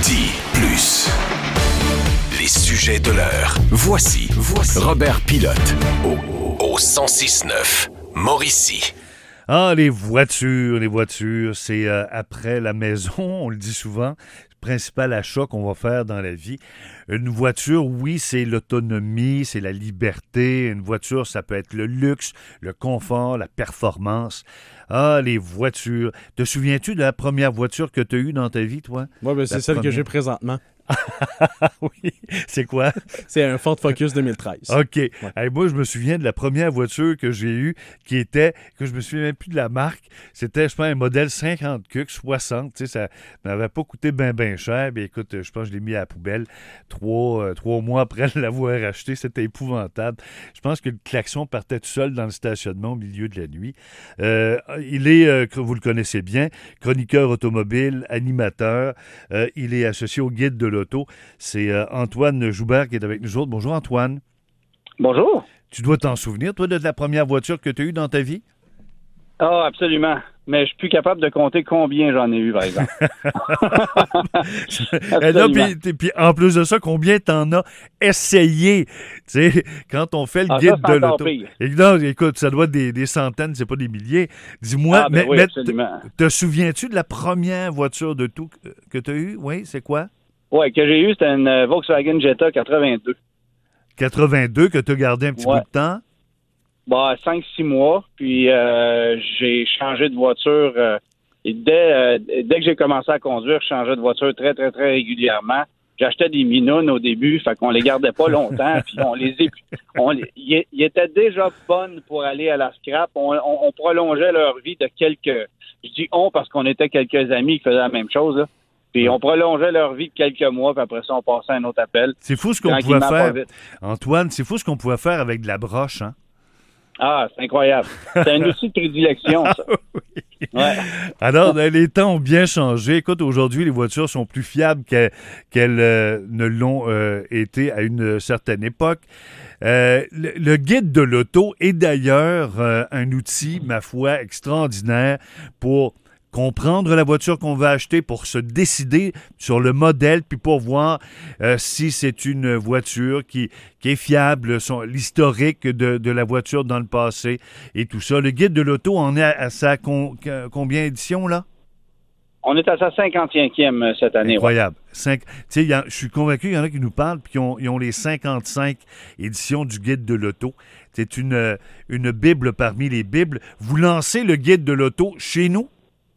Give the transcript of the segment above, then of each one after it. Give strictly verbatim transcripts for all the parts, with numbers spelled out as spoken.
Dis plus. Les sujets de l'heure. Voici, voici Robert Pilote au, au cent six neuf Mauricie. Ah, les voitures, les voitures, c'est euh, après la maison, on le dit souvent, le principal achat qu'on va faire dans la vie. Une voiture, oui, c'est l'autonomie, c'est la liberté. Une voiture, ça peut être le luxe, le confort, la performance. Ah, les voitures. Te souviens-tu de la première voiture que tu as eue dans ta vie, toi? Oui, ben c'est la celle première... que j'ai présentement. Oui, c'est quoi? C'est un Ford Focus deux mille treize. OK. Ouais. Hey, moi, je me souviens de la première voiture que j'ai eue qui était, que je me souviens même plus de la marque. C'était, je pense, un modèle cinquante Q, soixante. Tu sais, ça m'avait pas coûté bien, bien cher. Bien, écoute, je pense que je l'ai mis à la poubelle trois, euh, trois mois après l'avoir acheté. C'était épouvantable. Je pense que le klaxon partait tout seul dans le stationnement au milieu de la nuit. Euh, il est, euh, vous le connaissez bien, chroniqueur automobile, animateur. Euh, il est associé au Guide de l'auto. C'est euh, Antoine Joubert qui est avec nous autres. Bonjour Antoine. Bonjour. Tu dois t'en souvenir, toi, de la première voiture que tu as eue dans ta vie? Ah, absolument. Mais je suis plus capable de compter combien j'en ai eu, par exemple. Et là, puis, puis en plus de ça, combien t'en as essayé? Tu sais, quand on fait le ah, guide ça, de l'auto. Et non, écoute, ça doit être des, des centaines, c'est pas des milliers. Dis-moi, ah, ben mais, oui, mais absolument. te, te souviens-tu de la première voiture de tout que, que tu as eue? Oui, c'est quoi? Oui, que j'ai eu, c'était une Volkswagen Jetta quatre-vingt-deux. quatre-vingt-deux, que tu as gardé un petit ouais. bout de temps? Bah, cinq, six mois. Puis euh, j'ai changé de voiture. Euh, et dès, euh, dès que j'ai commencé à conduire, je changeais de voiture très, très, très régulièrement. J'achetais des minounes au début, fait qu'on les gardait pas longtemps. Puis on les on les, ils, ils étaient déjà bonnes pour aller à la scrap. On, on, on prolongeait leur vie de quelques... Je dis on parce qu'on était quelques amis qui faisaient la même chose, là. Puis on prolongeait leur vie de quelques mois, puis après ça, on passait à un autre appel. C'est fou ce qu'on pouvait faire. Antoine, c'est fou ce qu'on pouvait faire avec de la broche, hein? Ah, c'est incroyable. C'est un outil de prédilection, ça. Oui. Ouais. Alors, les temps ont bien changé. Écoute, aujourd'hui, les voitures sont plus fiables qu'elles, qu'elles euh, ne l'ont euh, été à une certaine époque. Euh, le, le guide de l'auto est d'ailleurs euh, un outil, ma foi, extraordinaire pour comprendre la voiture qu'on va acheter, pour se décider sur le modèle, puis pour voir euh, si c'est une voiture qui, qui est fiable, son, l'historique de, de la voiture dans le passé et tout ça. Le guide de l'auto en est à, à sa con, combien édition, là? On est à sa cinquante-cinquième cette année. Incroyable. Cinq, tu sais, je suis convaincu qu'il y en a qui nous parlent puis qui ont, ils ont les cinquante-cinq éditions du guide de l'auto. C'est une, une bible parmi les bibles. Vous lancez le guide de l'auto chez nous?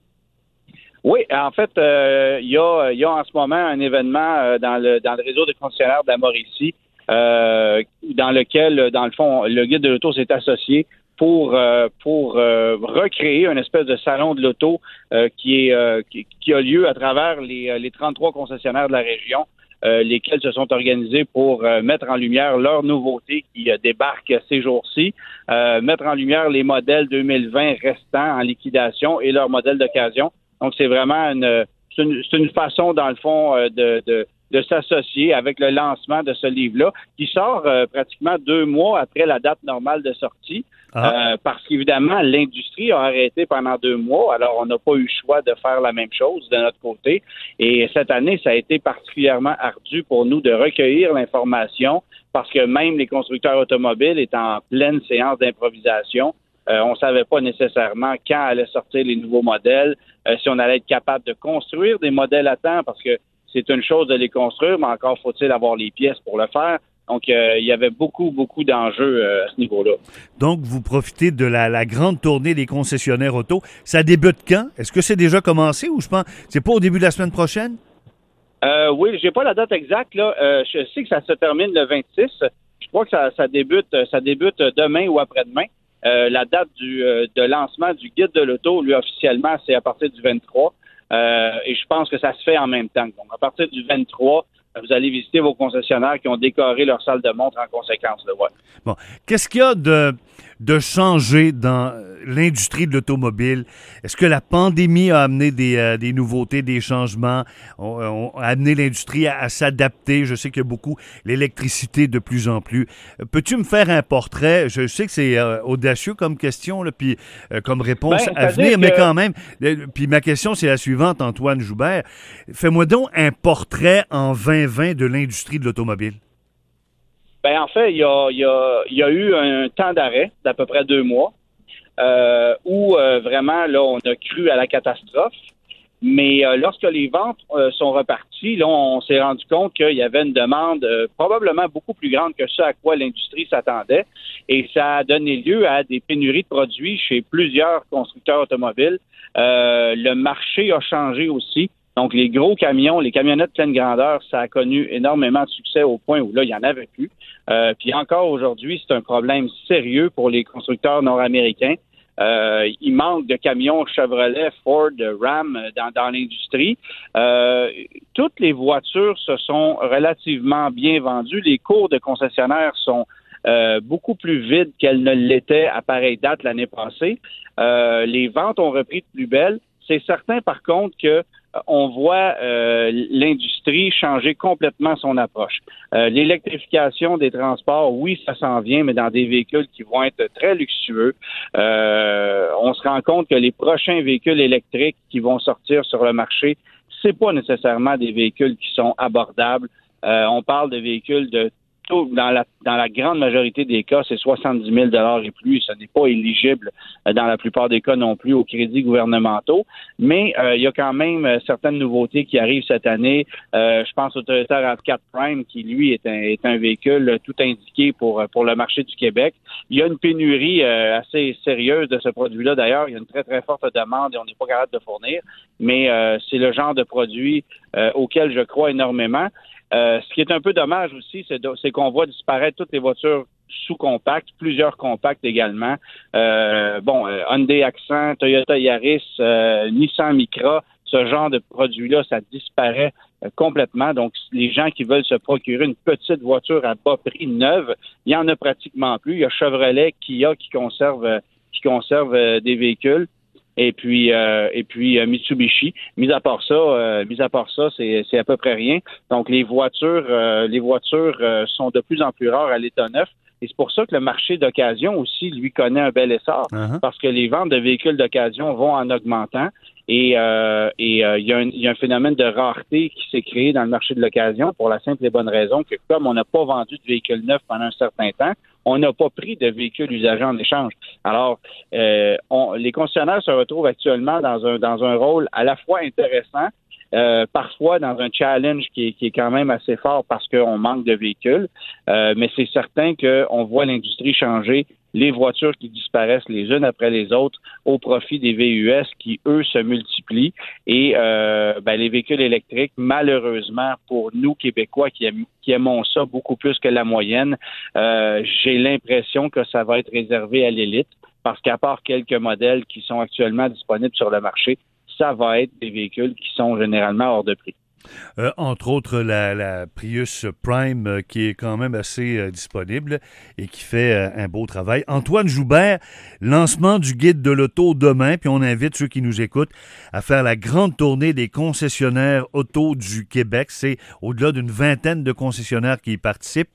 Oui, en fait, euh, il y a, il y a en ce moment un événement euh, dans le dans le réseau des concessionnaires de la Mauricie, euh, dans lequel, dans le fond, le guide de l'auto s'est associé pour euh, pour euh, recréer une espèce de salon de l'auto euh, qui est euh, qui, qui a lieu à travers les les trente-trois concessionnaires de la région, euh, lesquels se sont organisés pour euh, mettre en lumière leurs nouveautés qui euh, débarquent ces jours-ci, euh, mettre en lumière les modèles deux mille vingt restants en liquidation et leurs modèles d'occasion. Donc, c'est vraiment une, c'est une, c'est une façon, dans le fond, euh, de, de, de s'associer avec le lancement de ce livre-là, qui sort euh, pratiquement deux mois après la date normale de sortie, ah. euh, parce qu'évidemment, l'industrie a arrêté pendant deux mois, alors on n'a pas eu le choix de faire la même chose de notre côté. Et cette année, ça a été particulièrement ardu pour nous de recueillir l'information, parce que même les constructeurs automobiles étaient en pleine séance d'improvisation. Euh, on ne savait pas nécessairement quand allaient sortir les nouveaux modèles, euh, si on allait être capable de construire des modèles à temps, parce que c'est une chose de les construire, mais encore faut-il avoir les pièces pour le faire. Donc, euh, il y avait beaucoup, beaucoup d'enjeux euh, à ce niveau-là. Donc, vous profitez de la, la grande tournée des concessionnaires auto. Ça débute quand? Est-ce que c'est déjà commencé ou je pense c'est pas au début de la semaine prochaine? Euh, oui, j'ai pas la date exacte, là. Euh, je sais que ça se termine le vingt-six. Je crois que ça, ça débute, ça débute demain ou après-demain. Euh, la date du, euh, de lancement du guide de l'auto, lui, officiellement, c'est à partir du vingt-trois. Euh, et je pense que ça se fait en même temps. Donc, à partir du vingt-trois, vous allez visiter vos concessionnaires qui ont décoré leur salle de montre en conséquence. Là, ouais. Bon. Qu'est-ce qu'il y a de, de changer dans l'industrie de l'automobile? Est-ce que la pandémie a amené des, euh, des nouveautés, des changements, on, on a amené l'industrie à, à s'adapter? Je sais qu'il y a beaucoup l'électricité de plus en plus. Peux-tu me faire un portrait? Je sais que c'est euh, audacieux comme question, là, puis euh, comme réponse Ben, à venir, que... mais quand même. Euh, puis ma question, c'est la suivante, Antoine Joubert. Fais-moi donc un portrait en vingt vingt de l'industrie de l'automobile. Ben, en fait, il y a, il y a, il y a eu un temps d'arrêt d'à peu près deux mois euh, où euh, vraiment, là, on a cru à la catastrophe. Mais euh, lorsque les ventes euh, sont reparties, là, on s'est rendu compte qu'il y avait une demande euh, probablement beaucoup plus grande que ce à quoi l'industrie s'attendait. Et ça a donné lieu à des pénuries de produits chez plusieurs constructeurs automobiles. Euh, le marché a changé aussi. Donc, les gros camions, les camionnettes pleine grandeur, ça a connu énormément de succès au point où là, il n'y en avait plus. Euh, puis encore aujourd'hui, c'est un problème sérieux pour les constructeurs nord-américains. Euh, il manque de camions Chevrolet, Ford, Ram dans, dans l'industrie. Euh, toutes les voitures se sont relativement bien vendues. Les cours de concessionnaires sont euh, beaucoup plus vides qu'elles ne l'étaient à pareille date l'année passée. Euh, les ventes ont repris de plus belle. C'est certain, par contre, que on voit euh, l'industrie changer complètement son approche. Euh, l'électrification des transports, oui, ça s'en vient, mais dans des véhicules qui vont être très luxueux. Euh, on se rend compte que les prochains véhicules électriques qui vont sortir sur le marché, c'est pas nécessairement des véhicules qui sont abordables. Euh, on parle de véhicules de Dans la, dans la grande majorité des cas, c'est soixante-dix mille dollars et plus. Ce n'est pas éligible euh, dans la plupart des cas non plus aux crédits gouvernementaux. Mais euh, il y a quand même euh, certaines nouveautés qui arrivent cette année. Euh, je pense au Toyota RAV quatre Prime qui, lui, est un, est un véhicule euh, tout indiqué pour, pour le marché du Québec. Il y a une pénurie euh, assez sérieuse de ce produit-là. D'ailleurs, il y a une très, très forte demande et on n'est pas capable de fournir. Mais euh, c'est le genre de produit euh, auquel je crois énormément. Euh, ce qui est un peu dommage aussi, c'est, de, c'est qu'on voit disparaître toutes les voitures sous-compactes, plusieurs compacts également. Euh, bon, euh, Hyundai Accent, Toyota Yaris, euh, Nissan Micra, ce genre de produit-là, ça disparaît euh, complètement. Donc, les gens qui veulent se procurer une petite voiture à bas prix neuve, il y en a pratiquement plus. Il y a Chevrolet, Kia qui conserve, euh, qui conserve euh, des véhicules. Et puis, euh, et puis euh, Mitsubishi. Mis à part ça, euh, mis à part ça, c'est, c'est à peu près rien. Donc, les voitures, euh, les voitures euh, sont de plus en plus rares à l'état neuf. Et c'est pour ça que le marché d'occasion aussi, lui, connaît un bel essor, uh-huh. parce que les ventes de véhicules d'occasion vont en augmentant. Et euh, et euh, il y a un, il y a un phénomène de rareté qui s'est créé dans le marché de l'occasion pour la simple et bonne raison que comme on n'a pas vendu de véhicules neufs pendant un certain temps, on n'a pas pris de véhicules usagés en échange. Alors, euh, on, les concessionnaires se retrouvent actuellement dans un dans un rôle à la fois intéressant, euh, parfois dans un challenge qui est, qui est quand même assez fort parce qu'on manque de véhicules, euh, mais c'est certain qu'on voit l'industrie changer. Les voitures qui disparaissent les unes après les autres au profit des V U S qui, eux, se multiplient. Et euh, ben, les véhicules électriques, malheureusement, pour nous, Québécois, qui, aim, qui aimons ça beaucoup plus que la moyenne, euh, j'ai l'impression que ça va être réservé à l'élite parce qu'à part quelques modèles qui sont actuellement disponibles sur le marché, ça va être des véhicules qui sont généralement hors de prix. Euh, entre autres, la, la Prius Prime euh, qui est quand même assez euh, disponible et qui fait euh, un beau travail. Antoine Joubert, lancement du guide de l'auto demain, puis on invite ceux qui nous écoutent à faire la grande tournée des concessionnaires auto du Québec. C'est au-delà d'une vingtaine de concessionnaires qui y participent.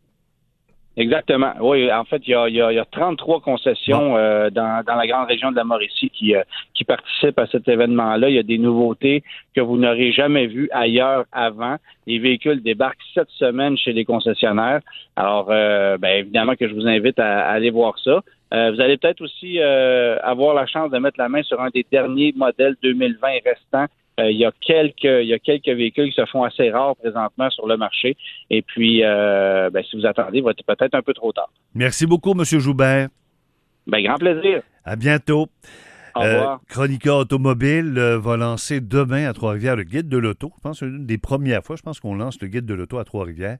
Exactement. Oui, en fait, il y a, il y a, il y a trente-trois concessions bon. euh, dans, dans la grande région de la Mauricie qui, euh, qui participent à cet événement-là. Il y a des nouveautés que vous n'aurez jamais vues ailleurs avant. Les véhicules débarquent cette semaine chez les concessionnaires. Alors, euh, ben, évidemment que je vous invite à, à aller voir ça. Euh, vous allez peut-être aussi euh, avoir la chance de mettre la main sur un des derniers modèles deux mille vingt restants. Euh, il y a quelques, il y a quelques véhicules qui se font assez rares présentement sur le marché. Et puis, euh, ben, si vous attendez, il va être peut-être un peu trop tard. Merci beaucoup, M. Joubert. Ben, grand plaisir. À bientôt. Au revoir. Euh, Chronica Automobile euh, va lancer demain à Trois-Rivières le guide de l'auto. Je pense que c'est une des premières fois, je pense qu'on lance le guide de l'auto à Trois-Rivières.